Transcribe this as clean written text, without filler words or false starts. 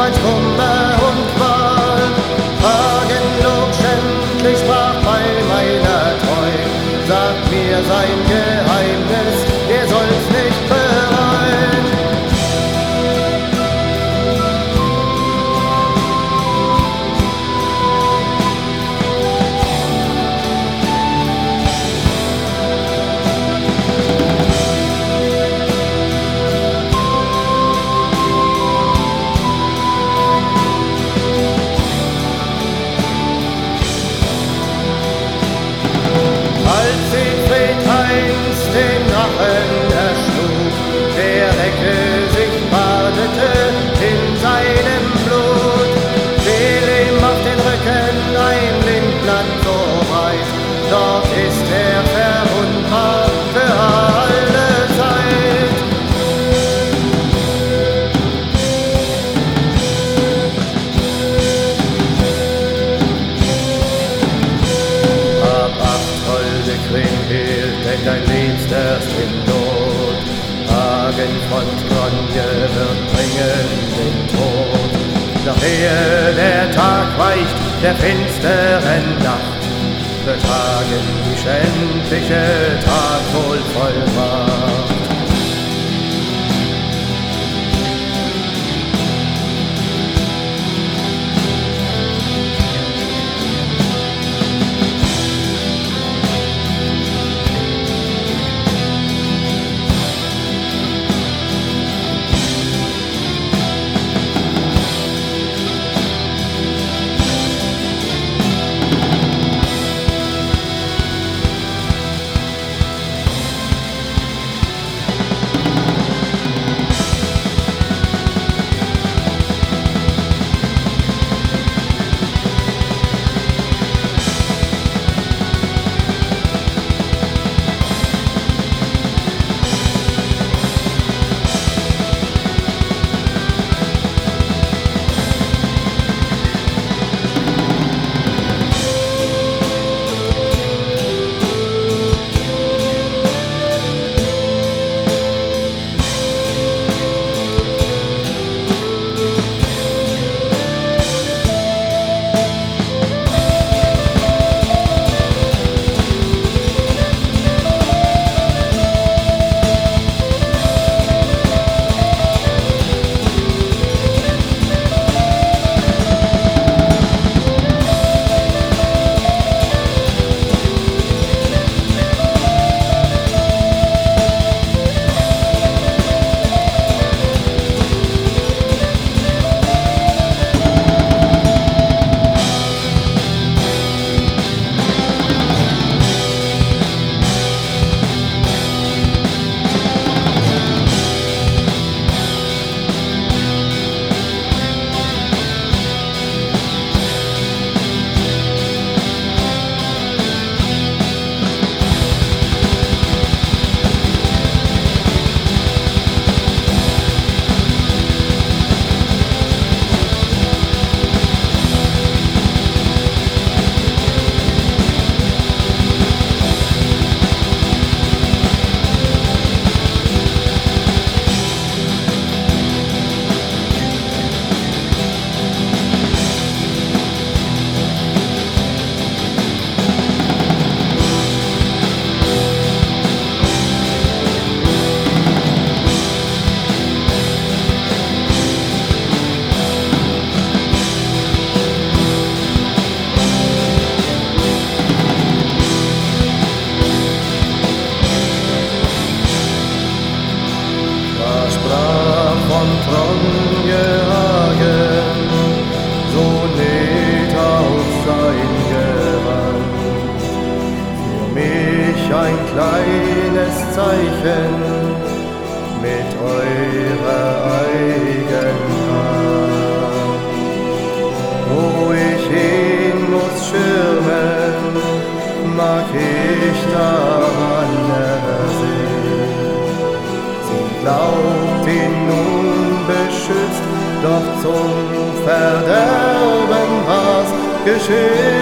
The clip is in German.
manch Kummer und Qual. Hagenlob schändlich sprach bei meiner Treu, sagt mir sein Geheimnis, er soll's nicht bereuen. Den Drachen erschlug, der Recke sich badete in seinem Blut, fiel ihm auf den Rücken ein Lindblatt so breit, dort ist er verwundbar für alle Zeit. Hab acht, holde Kriemhild, denn dein Liebst erst in Not. Hagen von Tronje wird bringen den Tod. Doch ehe der Tag weicht der finsteren Nacht, wird Hagen die schändliche Tat wohl vollbracht. von Tronje Hagen, so näht auf sein Gewand. Für mich ein kleines Zeichen mit eurer Eigenart. Wo ich hin muss schirmen, mag ich daran ersehen. Sie glaubt ihn nun beschützt, doch zum Verderben war's geschehen.